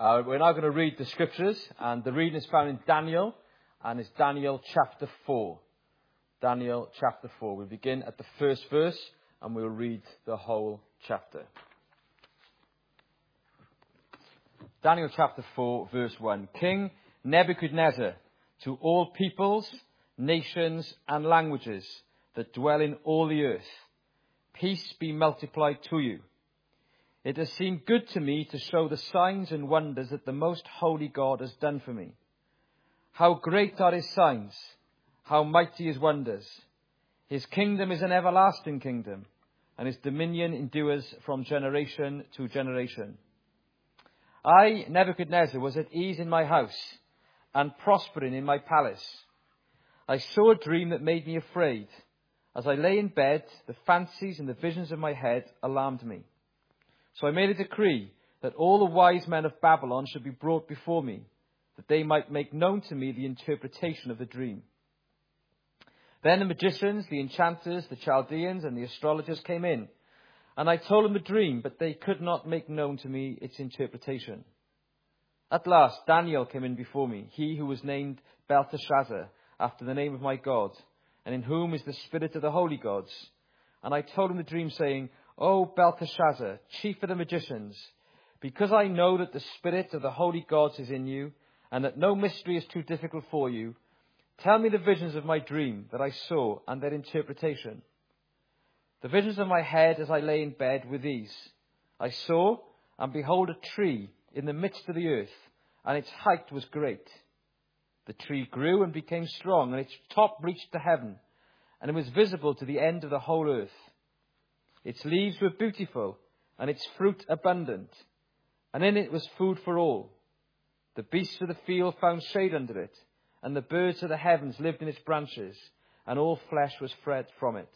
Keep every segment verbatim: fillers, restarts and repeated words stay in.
Uh, we're now going to read the scriptures, and the reading is found in Daniel, and it's Daniel chapter four. Daniel chapter four. We'll begin at the first verse, and we'll read the whole chapter. Daniel chapter four, verse one. King Nebuchadnezzar, to all peoples, nations, and languages that dwell in all the earth, peace be multiplied to you. It has seemed good to me to show the signs and wonders that the most holy God has done for me. How great are his signs, how mighty his wonders. His kingdom is an everlasting kingdom, and his dominion endures from generation to generation. I, Nebuchadnezzar, was at ease in my house, and prospering in my palace. I saw a dream that made me afraid. As I lay in bed, the fancies and the visions of my head alarmed me. So I made a decree that all the wise men of Babylon should be brought before me, that they might make known to me the interpretation of the dream. Then the magicians, the enchanters, the Chaldeans, and the astrologers came in, and I told them the dream, but they could not make known to me its interpretation. At last Daniel came in before me, he who was named Belteshazzar, after the name of my God, and in whom is the spirit of the holy gods. And I told him the dream, saying, O Belteshazzar, chief of the magicians, because I know that the spirit of the holy gods is in you, and that no mystery is too difficult for you, tell me the visions of my dream that I saw and their interpretation. The visions of my head as I lay in bed were these. I saw, and behold, a tree in the midst of the earth, and its height was great. The tree grew and became strong, and its top reached to heaven, and it was visible to the end of the whole earth. Its leaves were beautiful, and its fruit abundant, and in it was food for all. The beasts of the field found shade under it, and the birds of the heavens lived in its branches, and all flesh was fed from it.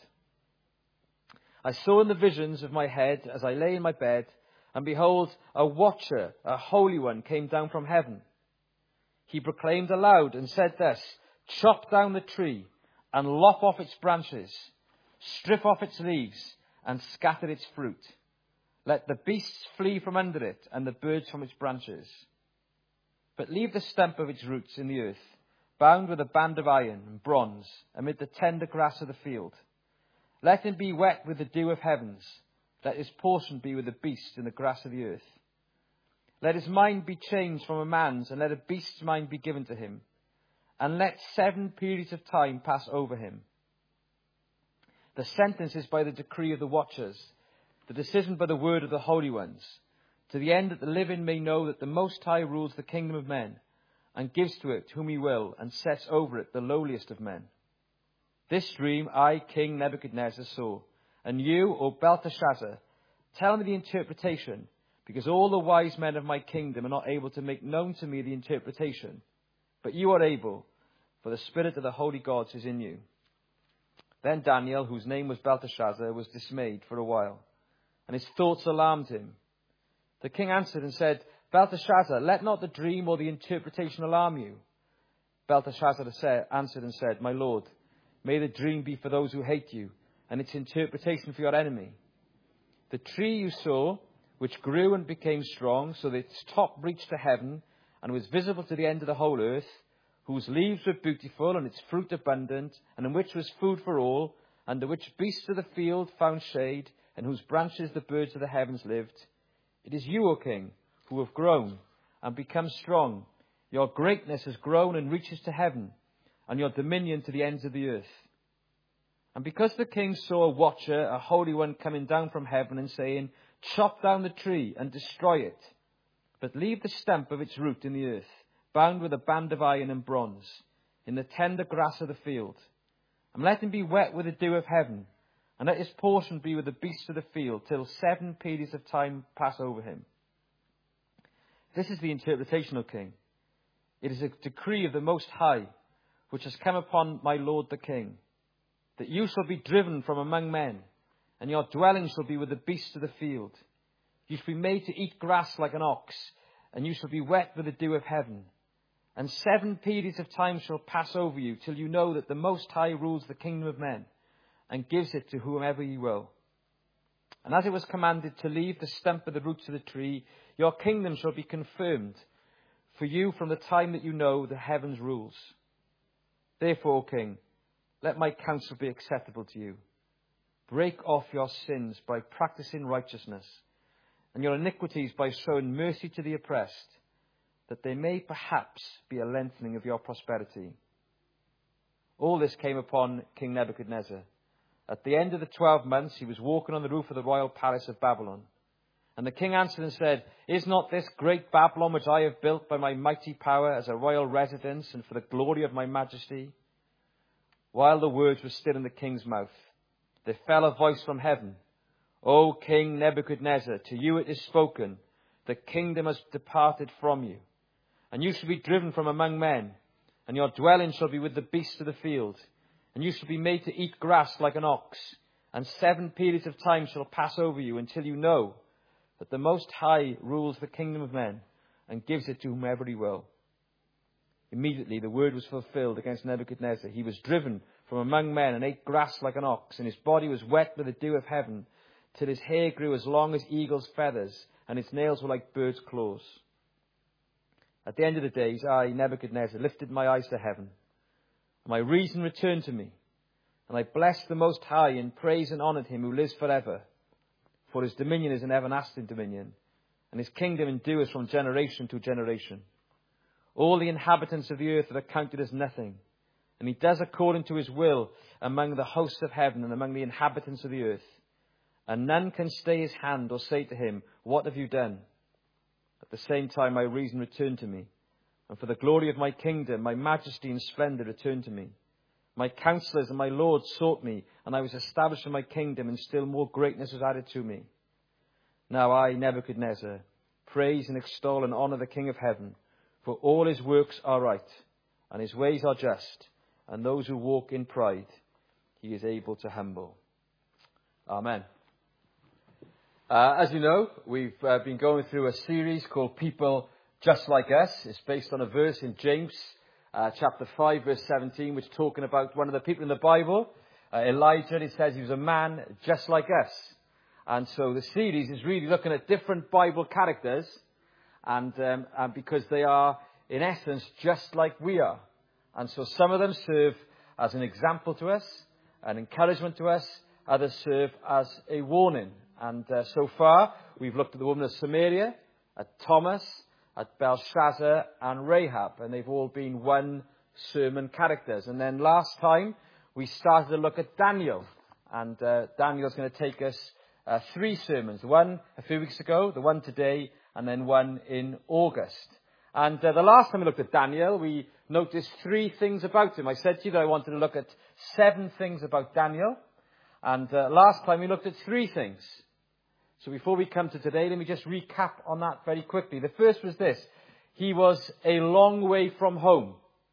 I saw in the visions of my head as I lay in my bed, and behold, a watcher, a holy one, came down from heaven. He proclaimed aloud and said thus, chop down the tree, and lop off its branches, strip off its leaves, and scatter its fruit. Let the beasts flee from under it, and the birds from its branches. But leave the stump of its roots in the earth, bound with a band of iron and bronze, amid the tender grass of the field. Let him be wet with the dew of heavens. Let his portion be with the beasts in the grass of the earth. Let his mind be changed from a man's, and let a beast's mind be given to him. And let seven periods of time pass over him. The sentence is by the decree of the watchers, the decision by the word of the holy ones, to the end that the living may know that the Most High rules the kingdom of men, and gives to it whom he will, and sets over it the lowliest of men. This dream I, King Nebuchadnezzar, saw, and you, O Belteshazzar, tell me the interpretation, because all the wise men of my kingdom are not able to make known to me the interpretation, but you are able, for the spirit of the holy gods is in you. Then Daniel, whose name was Belteshazzar, was dismayed for a while, and his thoughts alarmed him. The king answered and said, Belteshazzar, let not the dream or the interpretation alarm you. Belteshazzar answered and said, My lord, may the dream be for those who hate you, and its interpretation for your enemy. The tree you saw, which grew and became strong, so that its top reached to heaven, and was visible to the end of the whole earth, whose leaves were beautiful, and its fruit abundant, and in which was food for all, under which beasts of the field found shade, and whose branches the birds of the heavens lived. It is you, O king, who have grown and become strong. Your greatness has grown and reaches to heaven, and your dominion to the ends of the earth. And because the king saw a watcher, a holy one, coming down from heaven and saying, chop down the tree and destroy it, but leave the stump of its root in the earth, bound with a band of iron and bronze, in the tender grass of the field. And let him be wet with the dew of heaven, and let his portion be with the beasts of the field, till seven periods of time pass over him. This is the interpretation, O king. It is a decree of the Most High, which has come upon my lord the king, that you shall be driven from among men, and your dwelling shall be with the beasts of the field. You shall be made to eat grass like an ox, and you shall be wet with the dew of heaven. And seven periods of time shall pass over you, till you know that the Most High rules the kingdom of men, and gives it to whomever he will. And as it was commanded to leave the stump of the roots of the tree, your kingdom shall be confirmed for you from the time that you know the heavens rules. Therefore, O king, let my counsel be acceptable to you. Break off your sins by practicing righteousness, and your iniquities by showing mercy to the oppressed, that there may perhaps be a lengthening of your prosperity. All this came upon King Nebuchadnezzar. At the end of the twelve months, he was walking on the roof of the royal palace of Babylon. And the king answered and said, Is not this great Babylon which I have built by my mighty power as a royal residence and for the glory of my majesty? While the words were still in the king's mouth, there fell a voice from heaven. O King Nebuchadnezzar, to you it is spoken, the kingdom has departed from you, and you shall be driven from among men, and your dwelling shall be with the beasts of the field. And you shall be made to eat grass like an ox, and seven periods of time shall pass over you until you know that the Most High rules the kingdom of men and gives it to whomever he will. Immediately the word was fulfilled against Nebuchadnezzar. He was driven from among men and ate grass like an ox, and his body was wet with the dew of heaven, till his hair grew as long as eagle's feathers, and his nails were like bird's claws. At the end of the days, I, Nebuchadnezzar, lifted my eyes to heaven. My reason returned to me, and I blessed the Most High and praised and honoured him who lives forever. For his dominion is an everlasting dominion, and his kingdom endures from generation to generation. All the inhabitants of the earth are counted as nothing, and he does according to his will among the hosts of heaven and among the inhabitants of the earth. And none can stay his hand or say to him, What have you done? At the same time my reason returned to me. And for the glory of my kingdom, my majesty and splendour returned to me. My counselors and my lords sought me, and I was established in my kingdom, and still more greatness was added to me. Now I, Nebuchadnezzar, praise and extol and honour the King of heaven, for all his works are right, and his ways are just, and those who walk in pride he is able to humble. Amen. Uh, as you know, we've uh, been going through a series called People Just Like Us. It's based on a verse in James uh, chapter five, verse seventeen, which is talking about one of the people in the Bible, uh, Elijah. And it says he was a man just like us. And so the series is really looking at different Bible characters, and, um, and because they are, in essence, just like we are. And so some of them serve as an example to us, an encouragement to us. Others serve as a warning. And uh, so far, we've looked at the woman of Samaria, at Thomas, at Belshazzar and Rahab, and they've all been one sermon characters. And then last time, we started to look at Daniel, and uh, Daniel's going to take us uh, three sermons, one a few weeks ago, the one today, and then one in August. And uh, the last time we looked at Daniel, we noticed three things about him. I said to you that I wanted to look at seven things about Daniel, and uh, last time we looked at three things. So before we come to today, let me just recap on that very quickly. The first was this. He was a long way from home.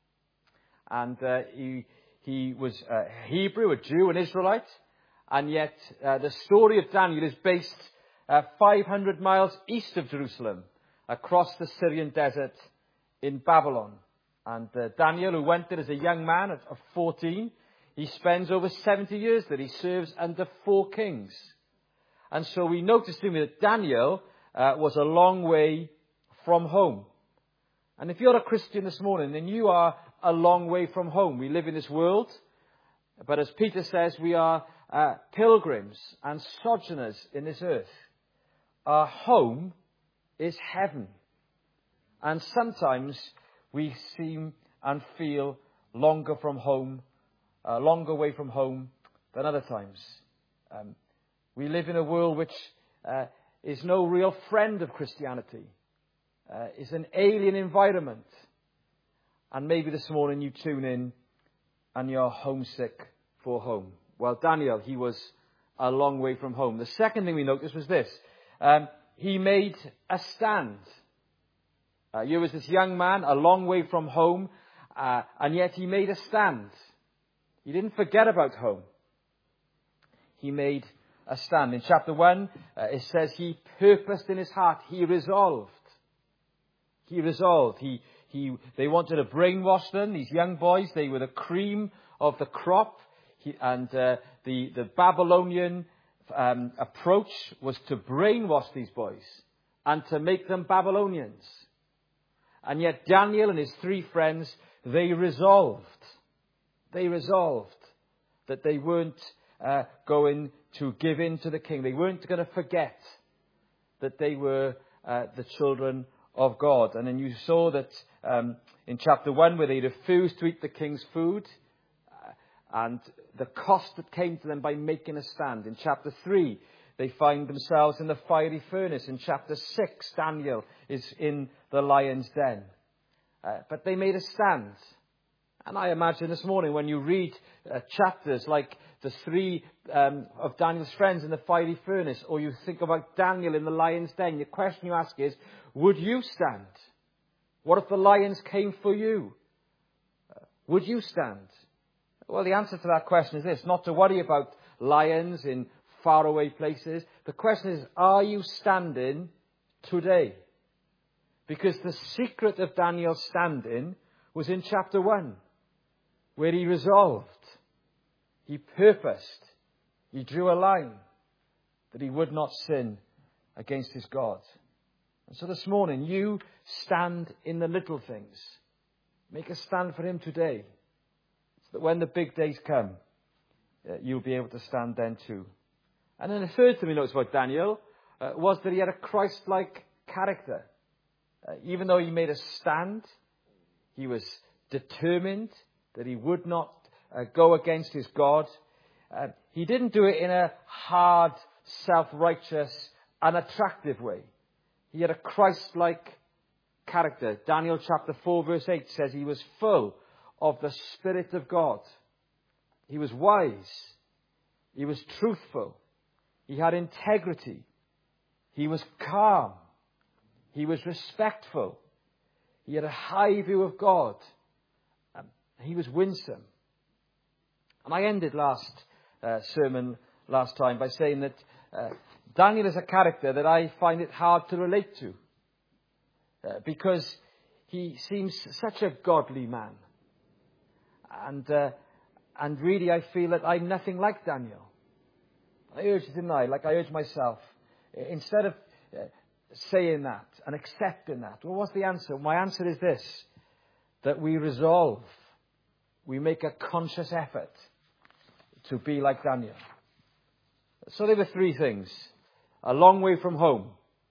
And uh, he, he was a Hebrew, a Jew, an Israelite. And yet uh, the story of Daniel is based uh, five hundred miles east of Jerusalem, across the Syrian desert in Babylon. And uh, Daniel, who went there as a young man of, of fourteen, he spends over seventy years there. He serves under four kings. And so we noticed to me that Daniel uh, was a long way from home. And if you're a Christian this morning, then you are a long way from home. We live in this world, but as Peter says, we are uh, pilgrims and sojourners in this earth. Our home is heaven. And sometimes we seem and feel longer from home, uh, longer away from home than other times. Um, We live in a world which uh, is no real friend of Christianity. Uh, it's an alien environment. And maybe this morning you tune in and you're homesick for home. Well, Daniel, he was a long way from home. The second thing we noticed was this. Um, he made a stand. Uh, here was this young man, a long way from home, uh, and yet he made a stand. He didn't forget about home. He made a stand. In chapter one, uh, it says he purposed in his heart. He resolved. He resolved. He, he, they wanted to brainwash them. These young boys, they were the cream of the crop. He, and uh, the, the Babylonian um, approach was to brainwash these boys and to make them Babylonians. And yet Daniel and his three friends, they resolved, they resolved that they weren't uh, going to give in to the king. They weren't going to forget that they were uh, the children of God. And then you saw that um, in chapter one, where they refused to eat the king's food, uh, and the cost that came to them by making a stand. In chapter three, they find themselves in the fiery furnace. In chapter six, Daniel is in the lion's den. Uh, but they made a stand. And I imagine this morning when you read uh, chapters like the three um, of Daniel's friends in the fiery furnace, or you think about Daniel in the lion's den, the question you ask is, would you stand? What if the lions came for you? Uh, would you stand? Well, the answer to that question is this: not to worry about lions in faraway places. The question is, are you standing today? Because the secret of Daniel's standing was in chapter one, where he resolved, he purposed, he drew a line that he would not sin against his God. And so this morning, you stand in the little things. Make a stand for him today, so that when the big days come, uh, you'll be able to stand then too. And then the third thing we noticed about Daniel uh, was that he had a Christ-like character. Uh, even though he made a stand, he was determined that he would not uh, go against his God. Uh, he didn't do it in a hard, self-righteous, unattractive way. He had a Christ-like character. Daniel chapter four verse eight says he was full of the Spirit of God. He was wise. He was truthful. He had integrity. He was calm. He was respectful. He had a high view of God. Um, he was winsome. And I ended last uh, sermon last time by saying that uh, Daniel is a character that I find it hard to relate to. Uh, because he seems such a godly man. And uh, and really I feel that I'm nothing like Daniel. I urge it, didn't I? Like I urge myself. Instead of uh, saying that and accepting that, well, what's the answer? My answer is this: that we resolve, we make a conscious effort to be like Daniel. So there were three things. A long way from home.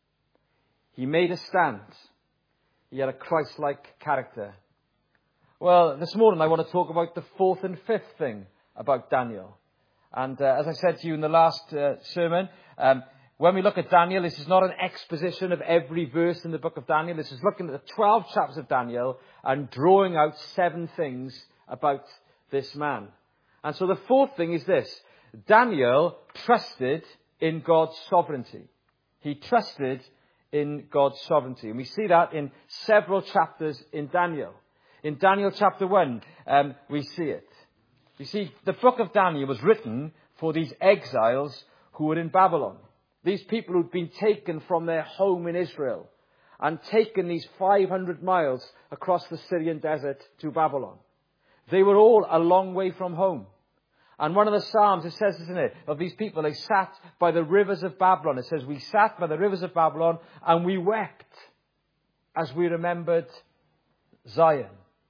He made a stand. He had a Christ-like character. Well, this morning I want to talk about the fourth and fifth thing about Daniel. And uh, as I said to you in the last uh, sermon, um, when we look at Daniel, this is not an exposition of every verse in the book of Daniel. This is looking at the twelve chapters of Daniel and drawing out seven things about this man. And so the fourth thing is this: Daniel trusted in God's sovereignty. He trusted in God's sovereignty. And we see that in several chapters in Daniel. In Daniel chapter one, um, we see it. You see, the book of Daniel was written for these exiles who were in Babylon. These people who'd been taken from their home in Israel and taken these five hundred miles across the Syrian desert to Babylon. They were all a long way from home. And one of the Psalms, it says, isn't it, of these people, they sat by the rivers of Babylon. It says, we sat by the rivers of Babylon and we wept as we remembered Zion.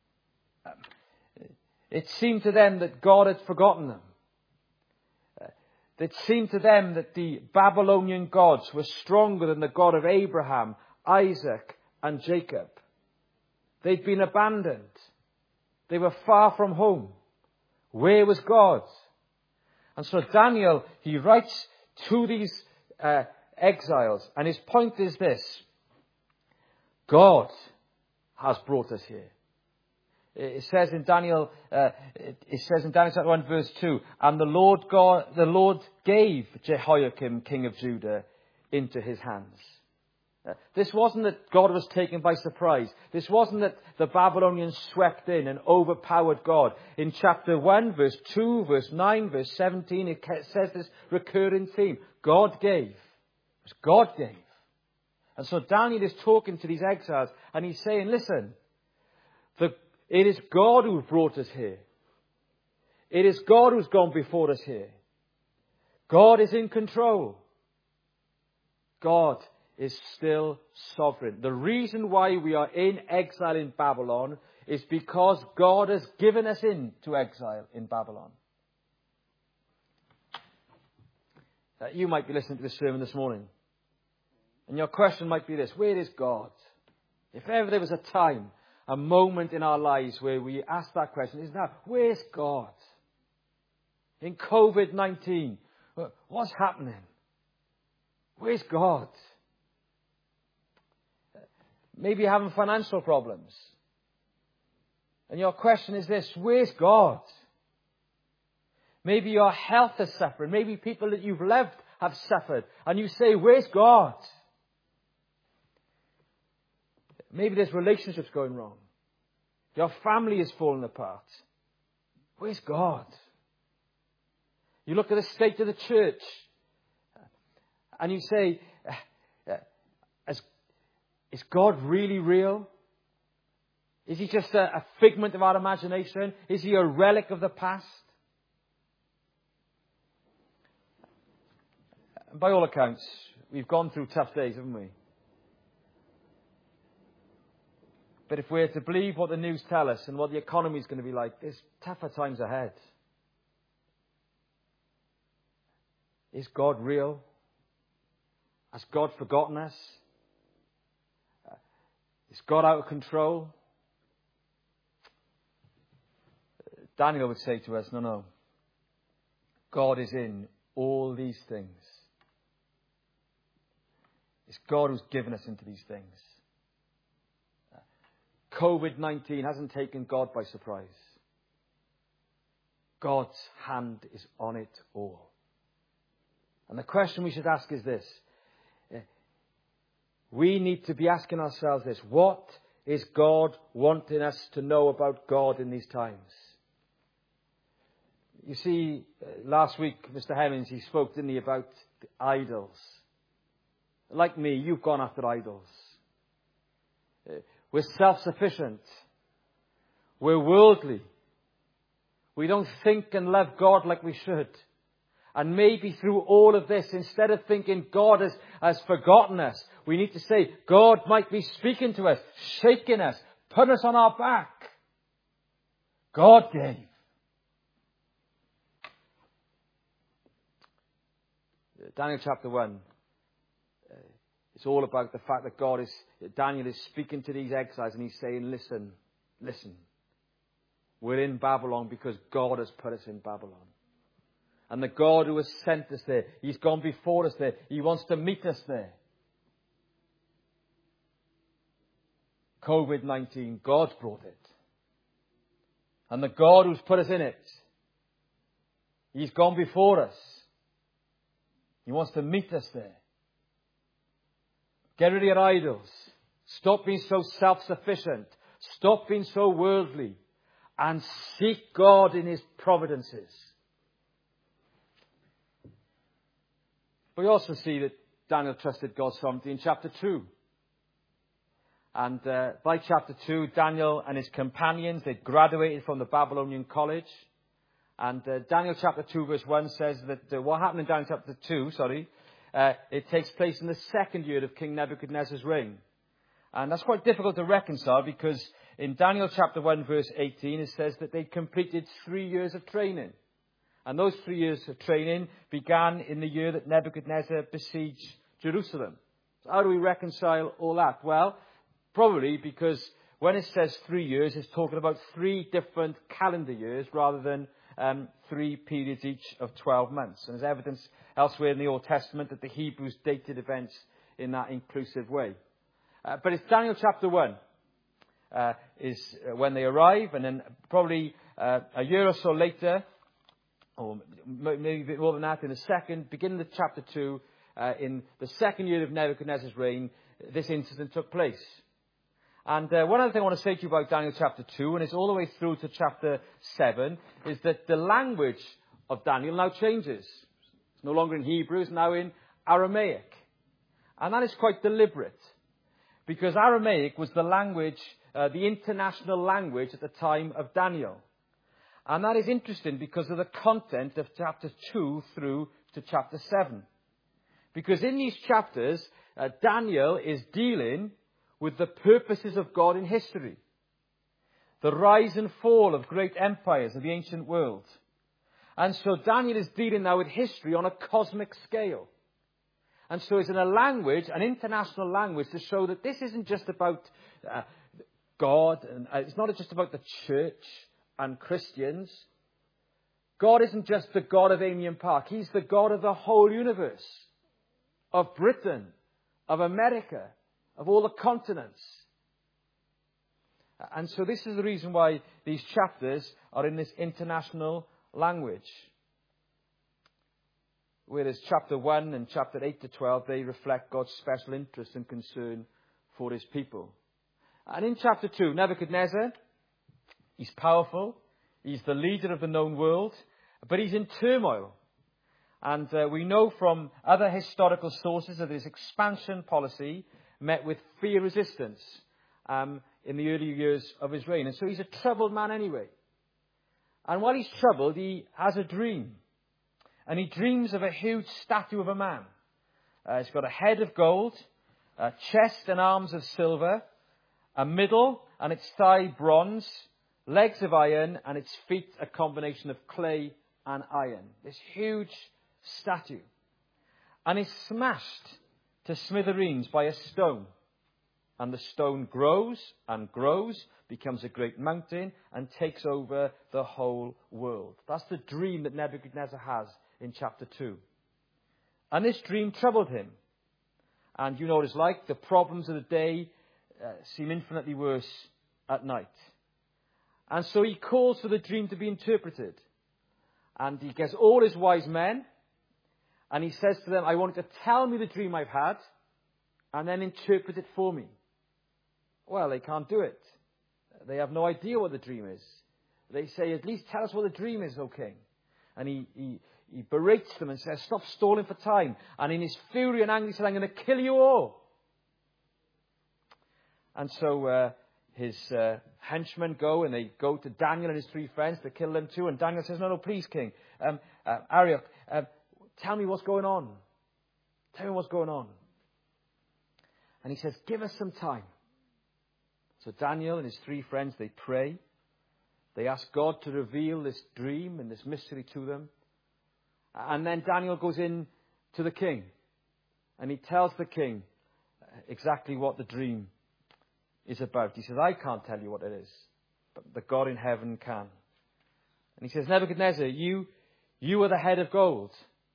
It seemed to them that God had forgotten them. It seemed to them that the Babylonian gods were stronger than the God of Abraham, Isaac, and Jacob. They'd been abandoned. They were far from home. Where was God? And so Daniel, he writes to these uh, exiles, and his point is this: God has brought us here. It says in Daniel, uh, it says in Daniel chapter one verse two, and the Lord God, the Lord gave Jehoiakim, king of Judah, into his hands. Uh, this wasn't that God was taken by surprise. This wasn't that the Babylonians swept in and overpowered God. In chapter one, verse two, verse nine, verse seventeen, it says this recurring theme: God gave. It was God gave. And so Daniel is talking to these exiles, and he's saying, listen, the It is God who brought us here. It is God who's gone before us here. God is in control. God is still sovereign. The reason why we are in exile in Babylon is because God has given us into exile in Babylon. Uh, you might be listening to this sermon this morning, and your question might be this: where is God? If ever there was a time, a moment in our lives where we ask that question, is now, where's God? In covid nineteen, what's happening? Where's God? Maybe you're having financial problems. And your question is this: where's God? Maybe your health is suffering. Maybe people that you've loved have suffered. And you say, where's God? Maybe there's relationships going wrong. Your family is falling apart. Where's God? You look at the state of the church and you say, is, is God really real? Is he just a, a figment of our imagination? Is he a relic of the past? By all accounts, we've gone through tough days, haven't we? But if we're to believe what the news tell us and what the economy is going to be like, there's tougher times ahead. Is God real? Has God forgotten us? Is God out of control? Daniel would say to us, no, no. God is in all these things. It's God who's given us into these things. covid nineteen hasn't taken God by surprise. God's hand is on it all. And the question we should ask is this. We need to be asking ourselves this: what is God wanting us to know about God in these times? You see, last week, Mister Hemmings, he spoke, didn't he, about the idols. Like me, you've gone after idols. We're self-sufficient. We're worldly. We don't think and love God like we should. And maybe through all of this, instead of thinking God has, has forgotten us, we need to say, God might be speaking to us, shaking us, putting us on our back. God gave. Daniel chapter one. Uh, it's all about the fact that God is, Daniel is speaking to these exiles and he's saying, listen, listen. We're in Babylon because God has put us in Babylon. And the God who has sent us there, he's gone before us there. He wants to meet us there. covid nineteen, God's brought it. And the God who's put us in it, he's gone before us. He wants to meet us there. Get rid of your idols. Stop being so self-sufficient. Stop being so worldly. And seek God in his providences. We also see that Daniel trusted God's sovereignty in chapter two. And uh, by chapter two, Daniel and his companions, they graduated from the Babylonian college. And uh, Daniel chapter two verse one says that uh, what happened in Daniel chapter two, sorry, uh, it takes place in the second year of King Nebuchadnezzar's reign. And that's quite difficult to reconcile because in Daniel chapter one verse eighteen, it says that they completed three years of training. And those three years of training began in the year that Nebuchadnezzar besieged Jerusalem. So how do we reconcile all that? Well, probably because when it says three years, it's talking about three different calendar years rather than um, three periods each of twelve months. And there's evidence elsewhere in the Old Testament that the Hebrews dated events in that inclusive way. Uh, but it's Daniel chapter one uh, is when they arrive, and then probably uh, a year or so later, or maybe a bit more than that, in the second, beginning of chapter two, uh, in the second year of Nebuchadnezzar's reign, this incident took place. And uh, one other thing I want to say to you about Daniel chapter two, and it's all the way through to chapter seven, is that the language of Daniel now changes. It's no longer in Hebrew, it's now in Aramaic. And that is quite deliberate, because Aramaic was the language, uh, the international language at the time of Daniel. And that is interesting because of the content of chapters two through to chapter seven. Because in these chapters, uh, Daniel is dealing with the purposes of God in history. The rise and fall of great empires of the ancient world. And so Daniel is dealing now with history on a cosmic scale. And so it's in a language, an international language, to show that this isn't just about uh, God, and uh, it's not just about the church and Christians. God isn't just the God of Amiens Park. He's the God of the whole universe, of Britain, of America, of all the continents. And so this is the reason why these chapters are in this international language. Whereas chapter one and chapter eight to twelve, they reflect God's special interest and concern for his people. And in chapter two, Nebuchadnezzar, he's powerful. He's the leader of the known world, but he's in turmoil. And uh, we know from other historical sources that his expansion policy met with fear resistance um, in the early years of his reign. And so he's a troubled man anyway. And while he's troubled, he has a dream. And he dreams of a huge statue of a man. Uh, it's got a head of gold, a chest and arms of silver, a middle and its thigh bronze, legs of iron, and its feet a combination of clay and iron. This huge statue. And is smashed to smithereens by a stone. And the stone grows and grows, becomes a great mountain, and takes over the whole world. That's the dream that Nebuchadnezzar has in chapter two. And this dream troubled him. And you know what it's like. The problems of the day uh, seem infinitely worse at night. And so he calls for the dream to be interpreted. And he gets all his wise men. And he says to them, I want you to tell me the dream I've had. And then interpret it for me. Well, they can't do it. They have no idea what the dream is. They say, at least tell us what the dream is, O king. And he, he, he berates them and says, stop stalling for time. And in his fury and anger, he says, I'm going to kill you all. And so uh, his uh, henchmen go, and they go to Daniel and his three friends to kill them too. And Daniel says, no, no, please, king. Um, uh, Arioch, uh, tell me what's going on. Tell me what's going on. And he says, give us some time. So Daniel and his three friends, they pray. They ask God to reveal this dream and this mystery to them. And then Daniel goes in to the king. And he tells the king exactly what the dream is about. He says, I can't tell you what it is, but the God in heaven can. And he says, Nebuchadnezzar, you, you are the head of gold.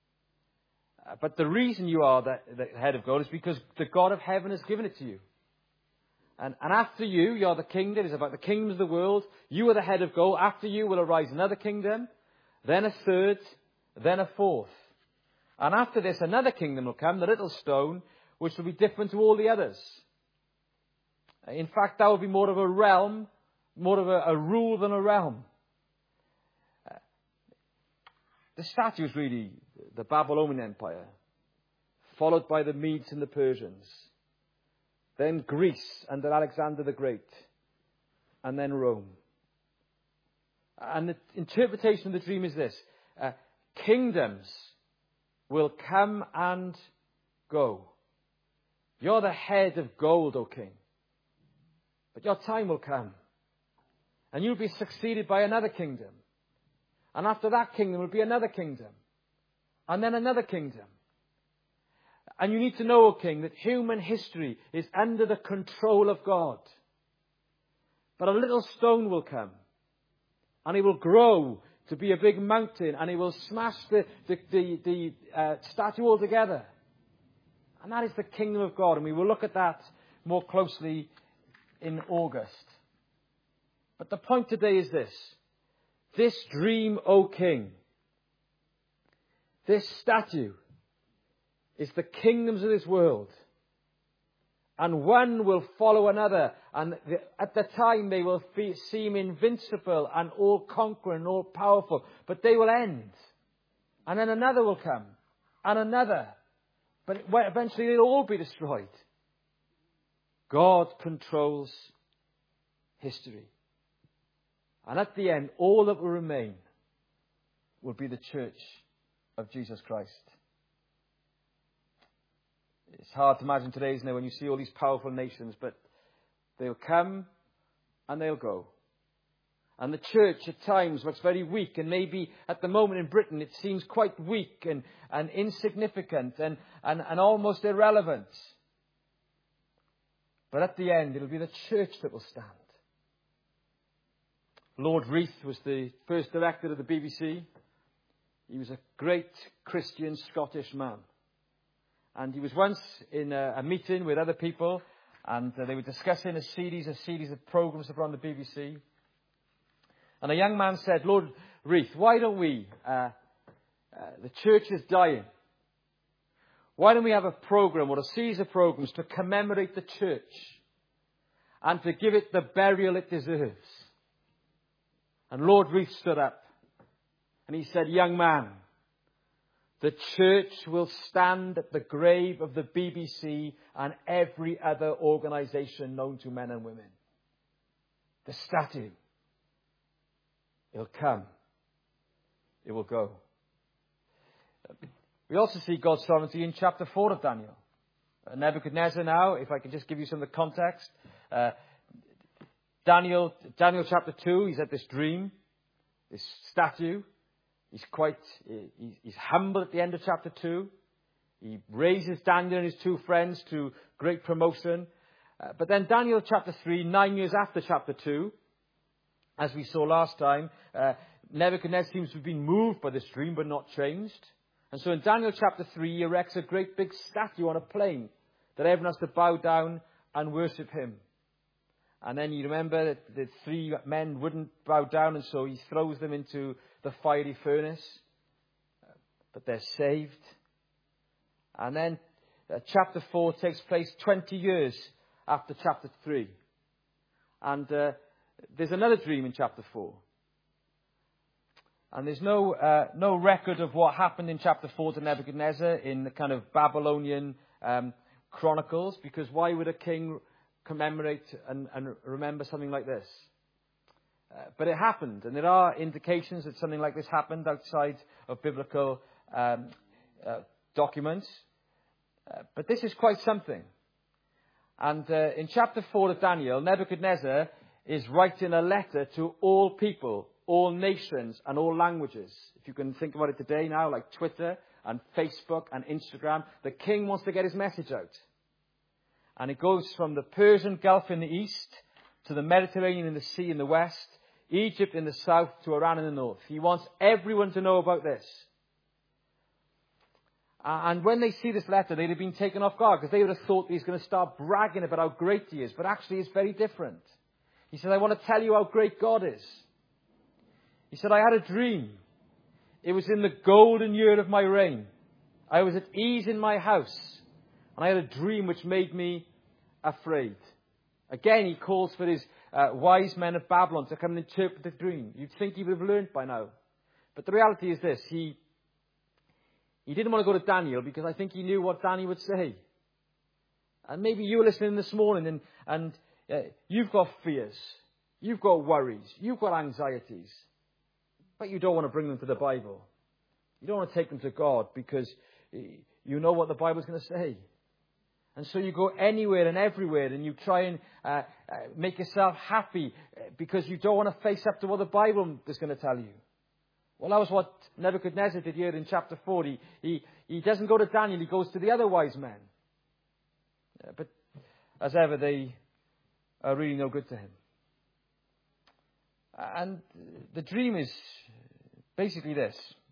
But the reason you are the, the head of gold is because the God of heaven has given it to you. And, and after you, you're the kingdom. It's about the kingdoms of the world. You are the head of gold. After you will arise another kingdom, then a third, then a fourth. And after this, another kingdom will come, the little stone, which will be different to all the others. In fact, that will be more of a realm, more of a, a rule than a realm. Uh, the statue is really the Babylonian Empire, followed by the Medes and the Persians. Then Greece under Alexander the Great. And then Rome. And the interpretation of the dream is this. Uh, kingdoms will come and go. You're the head of gold, O king. But your time will come. And you'll be succeeded by another kingdom. And after that kingdom will be another kingdom. And then another kingdom. And you need to know, O king, that human history is under the control of God. But a little stone will come. And it will grow to be a big mountain. And it will smash the, the, the, the uh, statue altogether. And that is the kingdom of God. And we will look at that more closely in August. But the point today is this. This dream, O king, this statue, is the kingdoms of this world. And one will follow another. And the, at the time they will fe- seem invincible and all-conquering and all-powerful. But they will end. And then another will come. And another. But eventually they'll all be destroyed. God controls history. And at the end, all that will remain will be the church of Jesus Christ. It's hard to imagine today, isn't it, when you see all these powerful nations, but they'll come and they'll go. And the church at times looks very weak, and maybe at the moment in Britain it seems quite weak and, and insignificant and, and, and almost irrelevant. But at the end, it'll be the church that will stand. Lord Reith was the first director of the B B C. He was a great Christian Scottish man. And he was once in a, a meeting with other people, and uh, they were discussing a series, a series of programs around the B B C. And a young man said, Lord Reith, why don't we, uh, uh, the church is dying. Why don't we have a program or a series of programs to commemorate the church and to give it the burial it deserves? And Lord Reith stood up and he said, young man, the church will stand at the grave of the B B C and every other organisation known to men and women. The statue. It'll come. It will go. We also see God's sovereignty in chapter four of Daniel. Uh, Nebuchadnezzar now, if I can just give you some of the context. Uh, Daniel, Daniel chapter two, he's had this dream, this statue. He's quite, he's, he's humble at the end of chapter two. He raises Daniel and his two friends to great promotion. Uh, but then Daniel chapter three, nine years after chapter two, as we saw last time, uh, Nebuchadnezzar seems to have been moved by this dream but not changed. And so in Daniel chapter three, he erects a great big statue on a plain that everyone has to bow down and worship him. And then you remember that the three men wouldn't bow down, and so he throws them into the fiery furnace. But they're saved. And then uh, chapter four takes place twenty years after chapter three. And uh, there's another dream in chapter four. And there's no uh, no record of what happened in chapter four to Nebuchadnezzar in the kind of Babylonian um, chronicles, because why would a king commemorate and, and remember something like this? Uh, but it happened, and there are indications that something like this happened outside of biblical um, uh, documents. Uh, but this is quite something. And uh, in chapter four of Daniel, Nebuchadnezzar is writing a letter to all people, all nations and all languages. If you can think about it today now, like Twitter and Facebook and Instagram, the king wants to get his message out. And it goes from the Persian Gulf in the east to the Mediterranean in the sea in the west, Egypt in the south to Iran in the north. He wants everyone to know about this. And when they see this letter, they'd have been taken off guard, because they would have thought he's going to start bragging about how great he is. But actually it's very different. He said, I want to tell you how great God is. He said, I had a dream. It was in the golden year of my reign. I was at ease in my house. And I had a dream which made me afraid. Again, he calls for his uh, wise men of Babylon to come and interpret the dream. You'd think he would have learned by now. But the reality is this. He, he didn't want to go to Daniel because I think he knew what Daniel would say. And maybe you were listening this morning and, and uh, you've got fears. You've got worries. You've got anxieties. But you don't want to bring them to the Bible. You don't want to take them to God because you know what the Bible's going to say. And so you go anywhere and everywhere and you try and uh, uh, make yourself happy because you don't want to face up to what the Bible is going to tell you. Well, that was what Nebuchadnezzar did here in chapter four. He, he, he doesn't go to Daniel, he goes to the other wise men. Uh, but as ever, they are really no good to him. And the dream is basically this.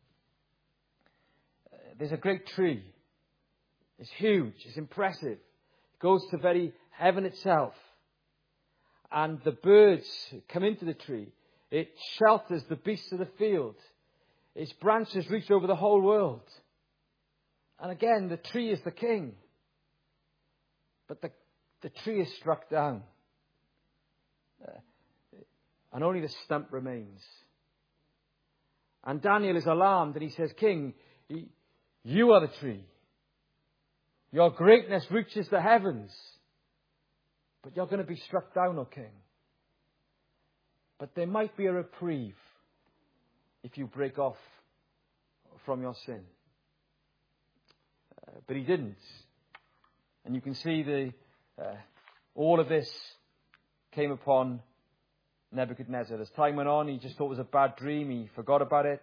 There's a great tree. It's huge. It's impressive. It goes to very heaven itself. And the birds come into the tree. It shelters the beasts of the field. Its branches reach over the whole world. And again, the tree is the king. But the, the tree is struck down. Uh, and only the stump remains. And Daniel is alarmed and he says, King, you are the tree. Your greatness reaches the heavens. But you're going to be struck down, O king. But there might be a reprieve if you break off from your sin. Uh, but he didn't. And you can see the uh, all of this came upon Nebuchadnezzar. As time went on, he just thought it was a bad dream. He forgot about it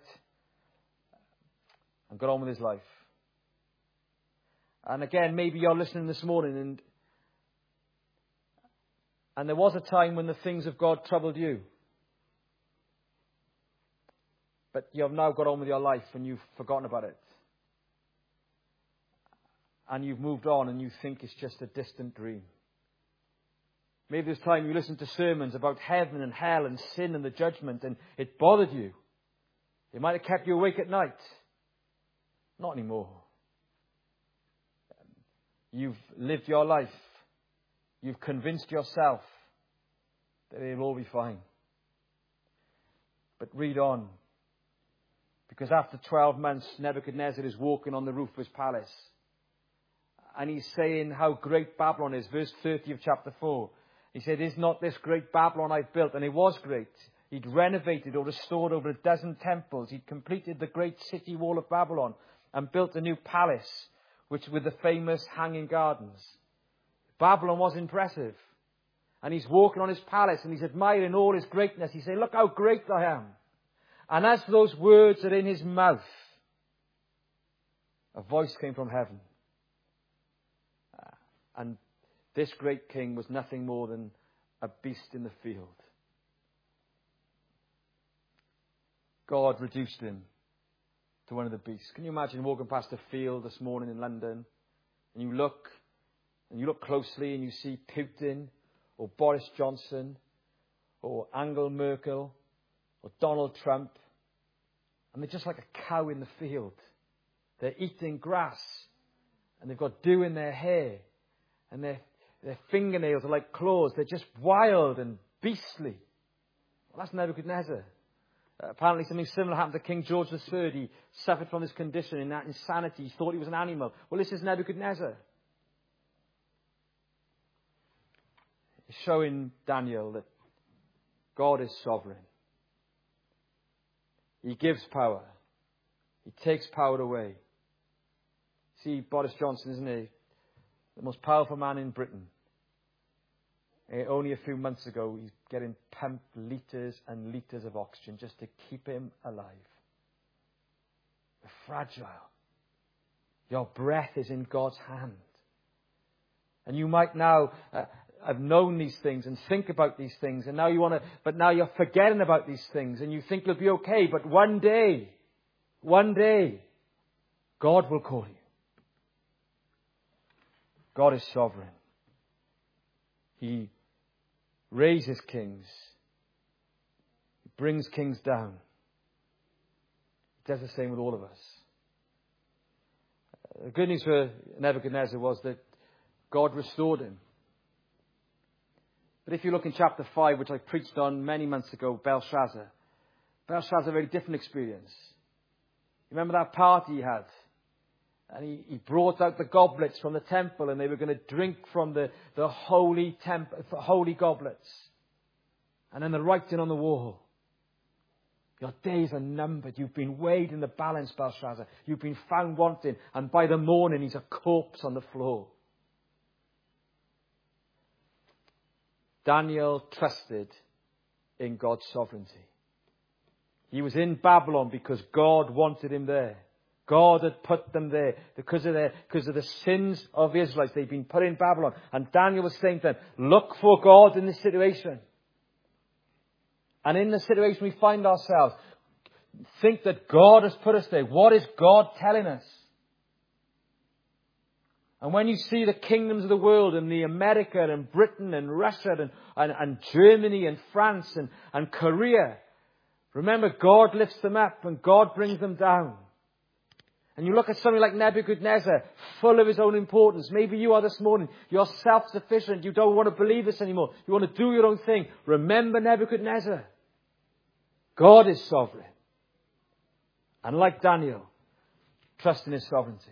and got on with his life. And again, maybe you're listening this morning and and there was a time when the things of God troubled you. But you have now got on with your life and you've forgotten about it. And you've moved on and you think it's just a distant dream. Maybe this time you listened to sermons about heaven and hell and sin and the judgment and it bothered you. It might have kept you awake at night. Not anymore. You've lived your life. You've convinced yourself that it'll all be fine. But read on. Because after twelve months, Nebuchadnezzar is walking on the roof of his palace. And he's saying how great Babylon is. Verse thirty of chapter four. He said, is not this great Babylon I've built? And it was great. He'd renovated or restored over a dozen temples. He'd completed the great city wall of Babylon and built a new palace, which with the famous hanging gardens. Babylon was impressive. And he's walking on his palace and he's admiring all his greatness. He's saying, look how great I am. And as those words are in his mouth, a voice came from heaven. And this great king was nothing more than a beast in the field. God reduced him to one of the beasts. Can you imagine walking past a field this morning in London and you look and you look closely and you see Putin or Boris Johnson or Angela Merkel or Donald Trump, and they're just like a cow in the field. They're eating grass and they've got dew in their hair and their, their fingernails are like claws. They're just wild and beastly. Well, that's Nebuchadnezzar. Uh, apparently something similar happened to King George the Third. He suffered from this condition, in that insanity. He thought he was an animal. Well, this is Nebuchadnezzar. It's showing Daniel that God is sovereign. He gives power. He takes power away. See, Boris Johnson, isn't he? The most powerful man in Britain. Uh, only a few months ago, he's getting pumped litres and litres of oxygen just to keep him alive. You're fragile. Your breath is in God's hand. And you might now uh, have known these things and think about these things, and now you want to, but now you're forgetting about these things, and you think you'll be okay. But one day, one day, God will call you. God is sovereign. He raises kings. He brings kings down. He does the same with all of us. The good news for Nebuchadnezzar was that God restored him. But if you look in chapter five, which I preached on many months ago, Belshazzar. Belshazzar had a very different experience. Remember that party he had? And he, he brought out the goblets from the temple, and they were going to drink from the, the holy temp, holy goblets. And then the writing on the wall. Your days are numbered. You've been weighed in the balance, Belshazzar. You've been found wanting. And by the morning, he's a corpse on the floor. Daniel trusted in God's sovereignty. He was in Babylon because God wanted him there. God had put them there because of, their, because of the sins of the Israelites. They'd been put in Babylon. And Daniel was saying to them, look for God in this situation. And in the situation we find ourselves, think that God has put us there. What is God telling us? And when you see the kingdoms of the world, and the America and Britain and Russia and, and, and Germany and France and, and Korea, remember God lifts them up and God brings them down. And you look at something like Nebuchadnezzar, full of his own importance. Maybe you are this morning. You're self-sufficient. You don't want to believe this anymore. You want to do your own thing. Remember Nebuchadnezzar. God is sovereign. And like Daniel, trust in his sovereignty.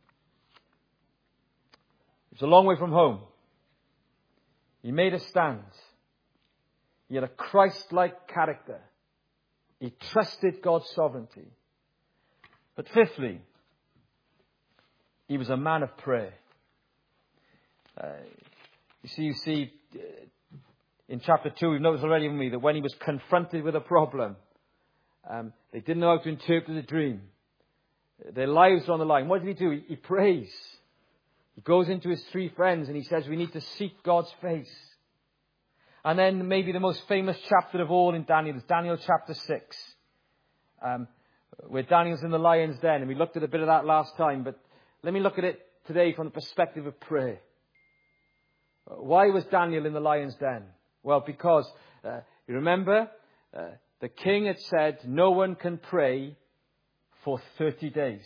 It's a long way from home. He made a stand. He had a Christ-like character. He trusted God's sovereignty. But fifthly, He was a man of prayer. Uh, you see, you see, uh, in chapter two, we've noticed already with me that when he was confronted with a problem, um, they didn't know how to interpret the dream. Their lives were on the line. What did he do? He, he prays. He goes into his three friends and he says, we need to seek God's face. And then maybe the most famous chapter of all in Daniel is Daniel chapter six, um, where Daniel's in the lion's den. And we looked at a bit of that last time, but let me look at it today from the perspective of prayer. Why was Daniel in the lion's den? Well, because, uh, you remember, uh, the king had said no one can pray for thirty days.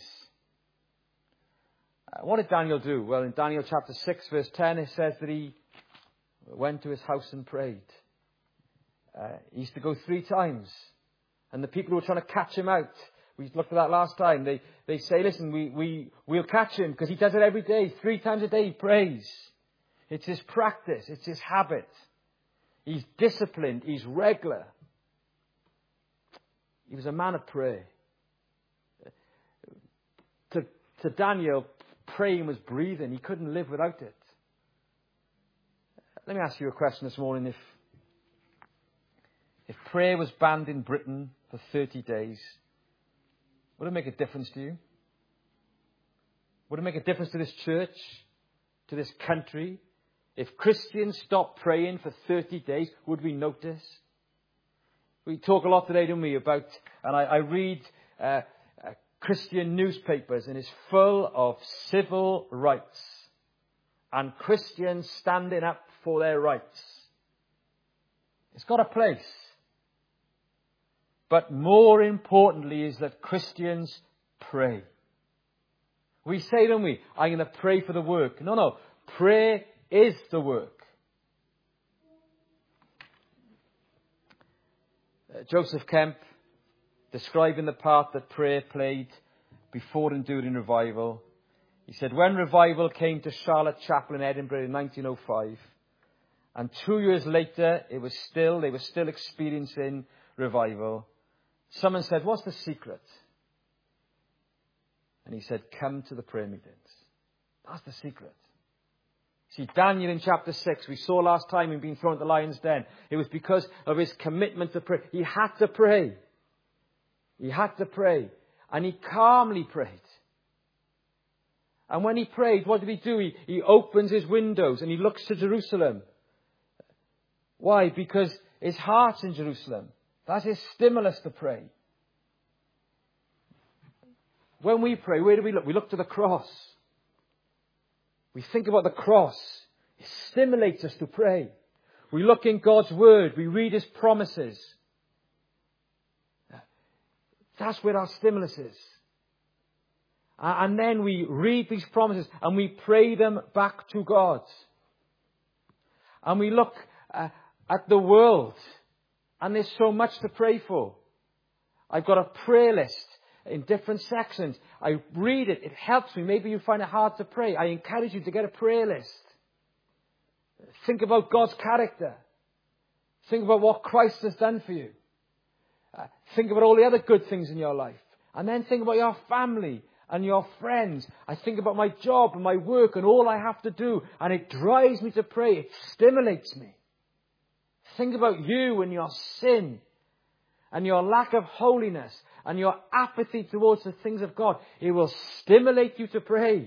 Uh, what did Daniel do? Well, in Daniel chapter six, verse ten, it says that he went to his house and prayed. Uh, he used to go three times. And the people who were trying to catch him out, we looked at that last time, they, they say, listen, we, we, we'll catch him because he does it every day. Three times a day he prays. It's his practice. It's his habit. He's disciplined. He's regular. He was a man of prayer. To, to Daniel, praying was breathing. He couldn't live without it. Let me ask you a question this morning. If, if prayer was banned in Britain for thirty days, would it make a difference to you? Would it make a difference to this church, to this country? If Christians stopped praying for thirty days, would we notice? We talk a lot today, don't we, about, and I, I read uh, uh, Christian newspapers, and it's full of civil rights and Christians standing up for their rights. It's got a place. But more importantly is that Christians pray. We say, don't we, I'm going to pray for the work. No, no. Prayer is the work. Uh, Joseph Kemp, describing the part that prayer played before enduring revival, he said, when revival came to Charlotte Chapel in Edinburgh in nineteen oh five, and two years later, it was still, they were still experiencing revival. Someone said, what's the secret? And he said, come to the prayer meetings. That's the secret. See, Daniel in chapter six, we saw last time him being thrown at the lion's den. It was because of his commitment to pray. He had to pray. He had to pray. And he calmly prayed. And when he prayed, what did he do? He, he opens his windows and he looks to Jerusalem. Why? Because his heart's in Jerusalem. That's his stimulus to pray. When we pray, where do we look? We look to the cross. We think about the cross. It stimulates us to pray. We look in God's word. We read his promises. That's where our stimulus is. And then we read these promises and we pray them back to God. And we look uh, at the world. And there's so much to pray for. I've got a prayer list in different sections. I read it. It helps me. Maybe you find it hard to pray. I encourage you to get a prayer list. Think about God's character. Think about what Christ has done for you. Uh, think about all the other good things in your life. And then think about your family and your friends. I think about my job and my work and all I have to do. And it drives me to pray. It stimulates me. Think about you and your sin and your lack of holiness and your apathy towards the things of God. It will stimulate you to pray.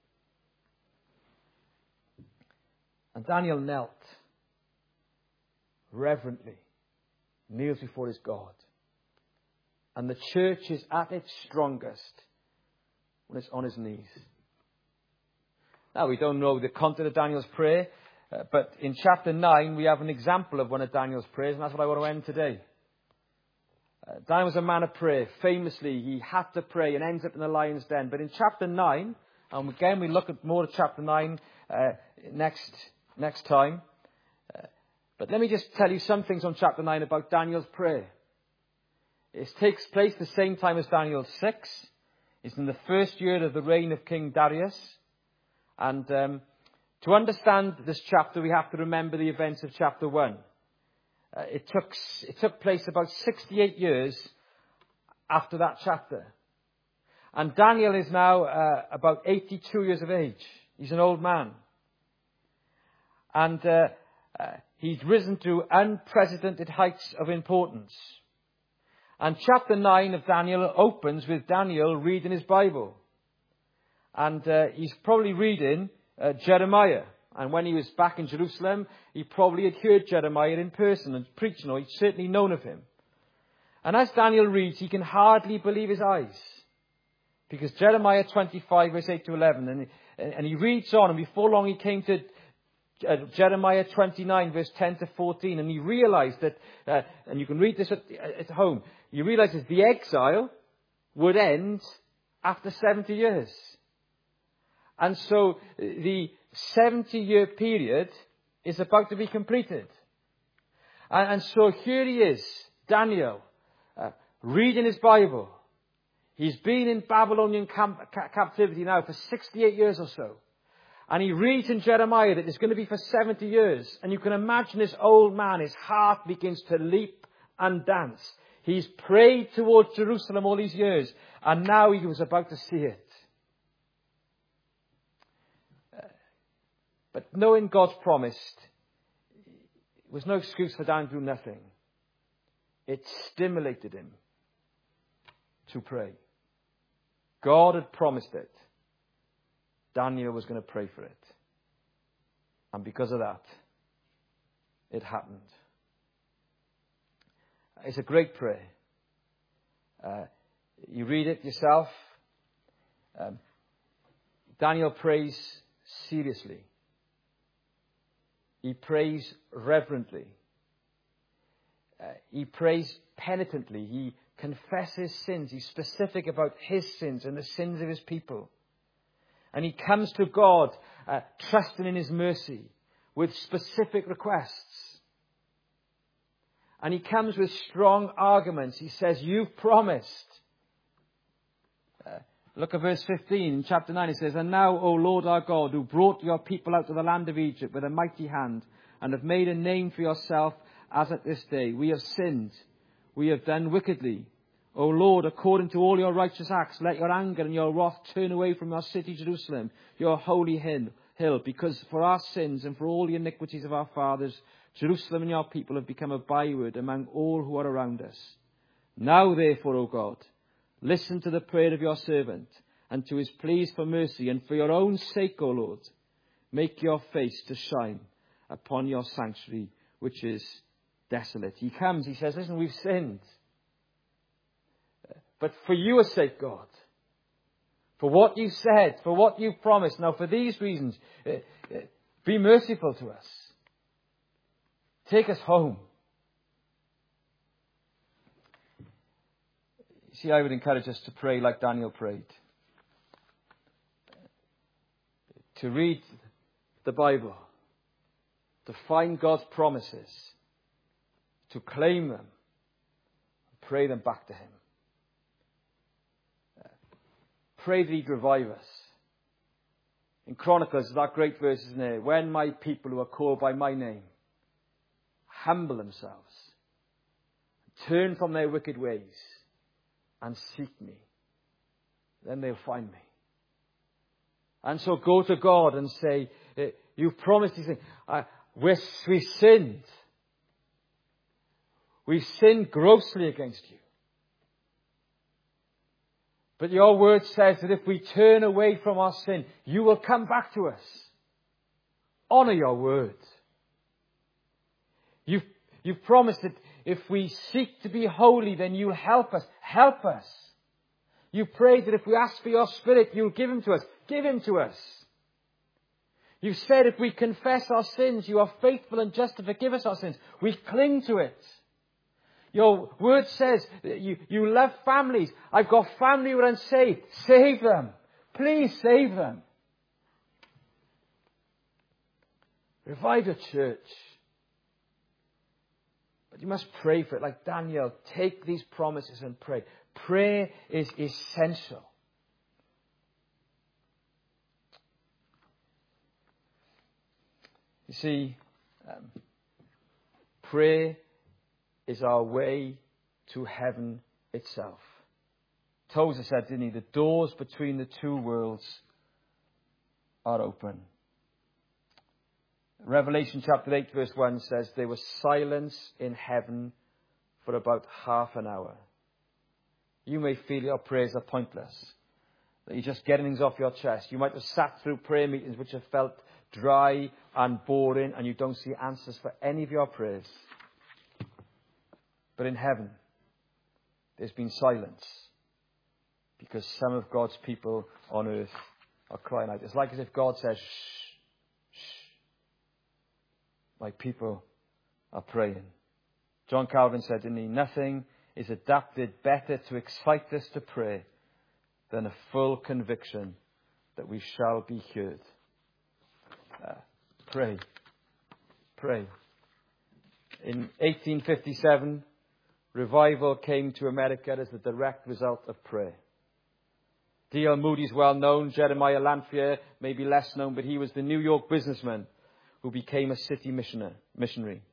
And Daniel knelt reverently, kneels before his God. And the church is at its strongest when it's on his knees. Now, we don't know the content of Daniel's prayer, uh, but in chapter nine, we have an example of one of Daniel's prayers, and that's what I want to end today. Uh, Daniel was a man of prayer. Famously, he had to pray and ends up in the lion's den. But in chapter nine, and again, we look at more of chapter nine uh, next, next time. Uh, but let me just tell you some things on chapter nine about Daniel's prayer. It takes place the same time as Daniel six. It's in the first year of the reign of King Darius. And um, to understand this chapter, we have to remember the events of chapter one. Uh, it took it took place about sixty-eight years after that chapter. And Daniel is now uh, about eighty-two years of age. He's an old man. And uh, uh, he's risen to unprecedented heights of importance. And chapter nine of Daniel opens with Daniel reading his Bible. And uh, he's probably reading uh, Jeremiah. And when he was back in Jerusalem, he probably had heard Jeremiah in person and preaching, or he'd certainly known of him. And as Daniel reads, he can hardly believe his eyes. Because Jeremiah twenty-five, verse eight to eleven, and, and he reads on, and before long he came to uh, Jeremiah twenty-nine, verse ten to fourteen, and he realized that, uh, and you can read this at, at home, he realizes the exile would end after seventy years. And so the seventy-year period is about to be completed. And, and so here he is, Daniel, uh, reading his Bible. He's been in Babylonian camp, ca- captivity now for sixty-eight years or so. And he reads in Jeremiah that it's going to be for seventy years. And you can imagine this old man, his heart begins to leap and dance. He's prayed towards Jerusalem all these years. And now he was about to see it. Uh, but knowing God's promise was no excuse for Daniel to do nothing. It stimulated him to pray. God had promised it. Daniel was going to pray for it. And because of that, it happened. It's a great prayer. Uh, you read it yourself. Um, Daniel prays seriously. He prays reverently. Uh, he prays penitently. He confesses sins. He's specific about his sins and the sins of his people. And he comes to God, uh, trusting in his mercy, with specific requests. And he comes with strong arguments. He says, you've promised. Uh, look at verse fifteen in chapter nine. It says, and now, O Lord our God, who brought your people out of the land of Egypt with a mighty hand, and have made a name for yourself as at this day, we have sinned. We have done wickedly. O Lord, according to all your righteous acts, let your anger and your wrath turn away from your city, Jerusalem, your holy hill, because for our sins and for all the iniquities of our fathers, Jerusalem and your people have become a byword among all who are around us. Now, therefore, O God, listen to the prayer of your servant and to his pleas for mercy, and for your own sake, O Lord, make your face to shine upon your sanctuary, which is desolate. He comes, he says, listen, we've sinned. But for your sake, God, for what you said, for what you promised, now for these reasons, uh, uh, be merciful to us. Take us home. See, I would encourage us to pray like Daniel prayed. To read the Bible. To find God's promises. To claim them. And pray them back to him. Pray that he'd revive us. In Chronicles, that great verse, isn't there? When my people who are called by my name humble themselves, turn from their wicked ways, and seek me, then they'll find me. And so go to God and say, you've promised these things. Uh, we're, we've sinned. We've sinned grossly against you. But your word says that if we turn away from our sin, you will come back to us. Honor your word. You've, you've promised that if we seek to be holy, then you'll help us. Help us. You prayed that if we ask for your Spirit, you'll give him to us. Give him to us. You've said if we confess our sins, you are faithful and just to forgive us our sins. We cling to it. Your word says that you, you love families. I've got family who are unsaved. Save them. Please save them. Revive your church. But you must pray for it. Like Daniel, take these promises and pray. Prayer is essential. You see, um, prayer is our way to heaven itself, Tozer said, didn't he, the doors between the two worlds are open. Revelation chapter eight verse one says, there was silence in heaven for about half an hour. You may feel your prayers are pointless, that you're just getting things off your chest. You might have sat through prayer meetings which have felt dry and boring, and you don't see answers for any of your prayers. But in heaven, there's been silence, because some of God's people on earth are crying out. It's like as if God says, shh, shh, my people are praying. John Calvin said, didn't he, nothing is adapted better to excite us to pray than a full conviction that we shall be heard. Uh, pray. Pray. In eighteen fifty-seven, revival came to America as the direct result of prayer. D L Moody's well known. Jeremiah Lanphier may be less known, but he was the New York businessman who became a city missionary.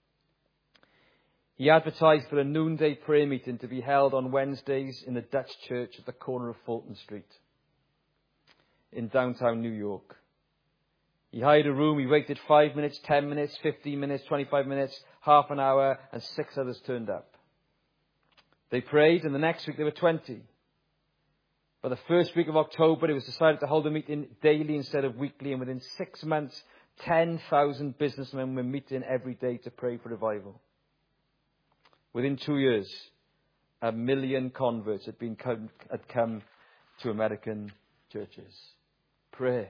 He advertised for a noonday prayer meeting to be held on Wednesdays in the Dutch church at the corner of Fulton Street in downtown New York. He hired a room. He waited five minutes, ten minutes, fifteen minutes, twenty-five minutes, half an hour, and six others turned up. They prayed, and the next week there were twenty. By the first week of October, it was decided to hold a meeting daily instead of weekly, and within six months, ten thousand businessmen were meeting every day to pray for revival. Within two years, a million converts had been come, had come to American churches. Prayer.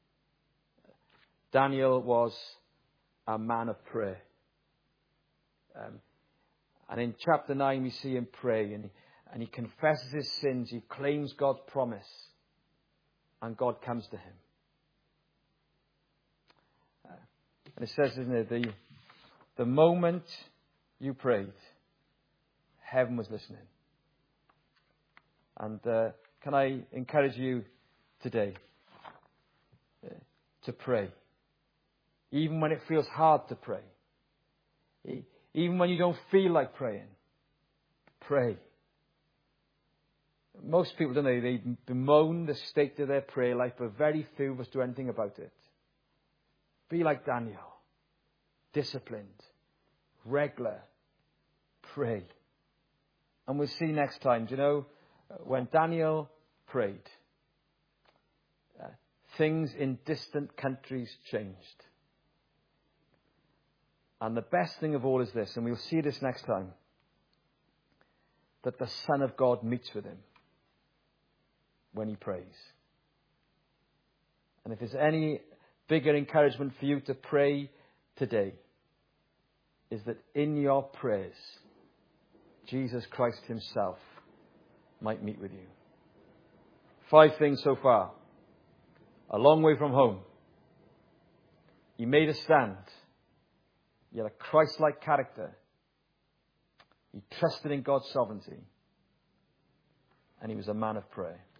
Daniel was a man of prayer. Um, and in chapter nine, we see him pray, and he, and he confesses his sins. He claims God's promise, and God comes to him. Uh, and it says, isn't it, the, the moment you prayed, heaven was listening. And uh, can I encourage you today uh, to pray? Even when it feels hard to pray. Even when you don't feel like praying. Pray. Most people, don't they? They bemoan the state of their prayer life, but very few of us do anything about it. Be like Daniel. Disciplined. Regular. Pray. And we'll see next time, do you know, when Daniel prayed, uh, things in distant countries changed. And the best thing of all is this, and we'll see this next time, that the Son of God meets with him when he prays. And if there's any bigger encouragement for you to pray today, is that in your prayers, Jesus Christ himself might meet with you. Five things so far. A long way from home. He made a stand. He had a Christ-like character. He trusted in God's sovereignty. And he was a man of prayer.